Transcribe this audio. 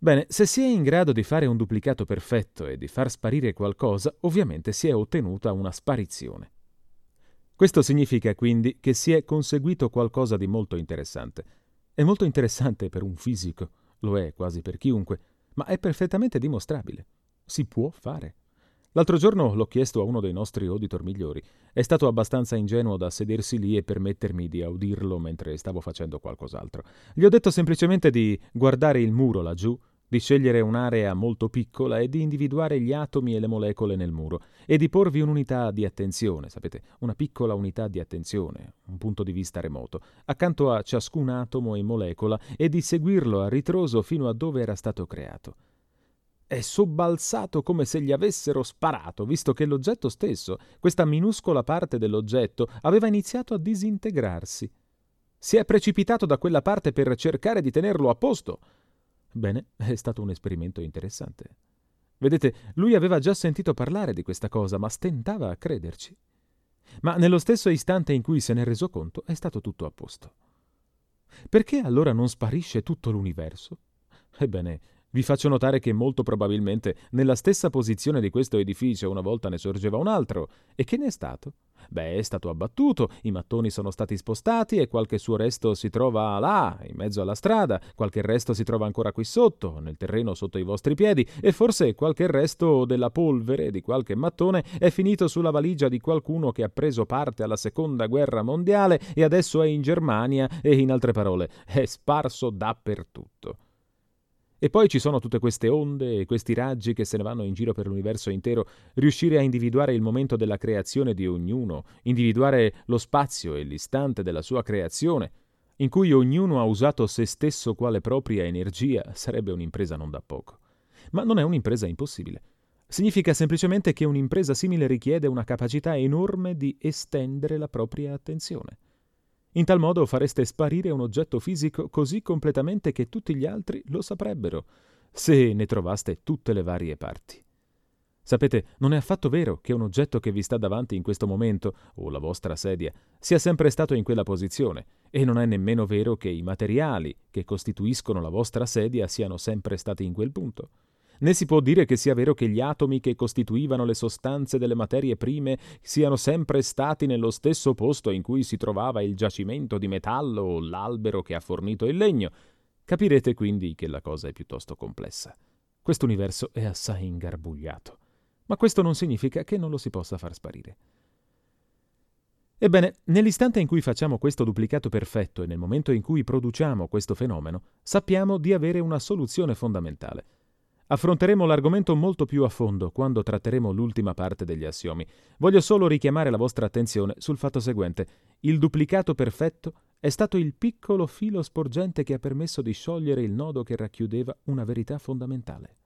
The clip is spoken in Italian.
Bene, se si è in grado di fare un duplicato perfetto e di far sparire qualcosa, ovviamente si è ottenuta una sparizione. Questo significa quindi che si è conseguito qualcosa di molto interessante. È molto interessante per un fisico, lo è quasi per chiunque, ma è perfettamente dimostrabile. Si può fare. L'altro giorno l'ho chiesto a uno dei nostri auditor migliori. È stato abbastanza ingenuo da sedersi lì e permettermi di audirlo mentre stavo facendo qualcos'altro. Gli ho detto semplicemente di guardare il muro laggiù, di scegliere un'area molto piccola e di individuare gli atomi e le molecole nel muro e di porvi un'unità di attenzione, sapete, una piccola unità di attenzione, un punto di vista remoto, accanto a ciascun atomo e molecola e di seguirlo a ritroso fino a dove era stato creato. È sobbalzato come se gli avessero sparato, visto che l'oggetto stesso, questa minuscola parte dell'oggetto, aveva iniziato a disintegrarsi. Si è precipitato da quella parte per cercare di tenerlo a posto. Bene, è stato un esperimento interessante. Vedete, lui aveva già sentito parlare di questa cosa, ma stentava a crederci. Ma nello stesso istante in cui se n'è reso conto, è stato tutto a posto. Perché allora non sparisce tutto l'universo? Ebbene, vi faccio notare che molto probabilmente nella stessa posizione di questo edificio una volta ne sorgeva un altro. E che ne è stato? Beh, è stato abbattuto, i mattoni sono stati spostati e qualche suo resto si trova là, in mezzo alla strada, qualche resto si trova ancora qui sotto, nel terreno sotto i vostri piedi, e forse qualche resto della polvere di qualche mattone è finito sulla valigia di qualcuno che ha preso parte alla Seconda Guerra Mondiale e adesso è in Germania e, in altre parole, è sparso dappertutto. E poi ci sono tutte queste onde e questi raggi che se ne vanno in giro per l'universo intero, riuscire a individuare il momento della creazione di ognuno, individuare lo spazio e l'istante della sua creazione, in cui ognuno ha usato se stesso quale propria energia, sarebbe un'impresa non da poco. Ma non è un'impresa impossibile. Significa semplicemente che un'impresa simile richiede una capacità enorme di estendere la propria attenzione. In tal modo fareste sparire un oggetto fisico così completamente che tutti gli altri lo saprebbero, se ne trovaste tutte le varie parti. Sapete, non è affatto vero che un oggetto che vi sta davanti in questo momento, o la vostra sedia, sia sempre stato in quella posizione, e non è nemmeno vero che i materiali che costituiscono la vostra sedia siano sempre stati in quel punto. Né si può dire che sia vero che gli atomi che costituivano le sostanze delle materie prime siano sempre stati nello stesso posto in cui si trovava il giacimento di metallo o l'albero che ha fornito il legno. Capirete quindi che la cosa è piuttosto complessa. Questo universo è assai ingarbugliato, ma questo non significa che non lo si possa far sparire. Ebbene, nell'istante in cui facciamo questo duplicato perfetto e nel momento in cui produciamo questo fenomeno, sappiamo di avere una soluzione fondamentale. Affronteremo l'argomento molto più a fondo quando tratteremo l'ultima parte degli assiomi. Voglio solo richiamare la vostra attenzione sul fatto seguente. Il duplicato perfetto è stato il piccolo filo sporgente che ha permesso di sciogliere il nodo che racchiudeva una verità fondamentale.